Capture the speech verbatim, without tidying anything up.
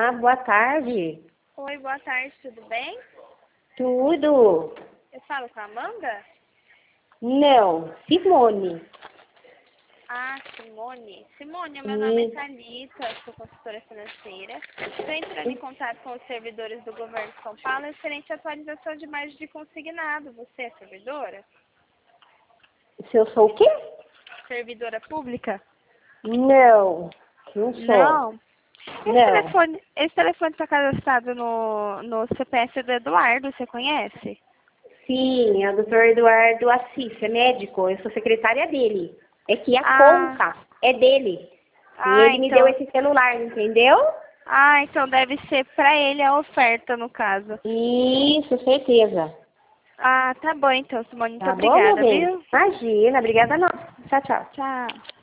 Olá, boa tarde. Oi, boa tarde, tudo bem? Tudo? Eu falo com a Amanda? Não, Simone. Ah, Simone. Simone, meu nome é Hum, Thalita, sou consultora financeira. Estou entrando em contato com os servidores do governo de São Paulo referente à atualização de margem de consignado. Você é servidora? se eu sou o quê? Servidora pública? Não, não sou. Não. Esse Não. telefone, esse telefone está cadastrado no, no C P F do Eduardo, você conhece? Sim, é o doutor Eduardo Assis, é médico, eu sou secretária dele. É que a Ah, conta é dele. E ah, ele me deu então. esse celular, entendeu? Ah, então deve ser para ele a oferta, no caso. Isso, certeza. Ah, tá bom então, Simone. Muito Tá bom, meu obrigada, bem? viu? Imagina, obrigada não. Tchau, tchau. Tchau.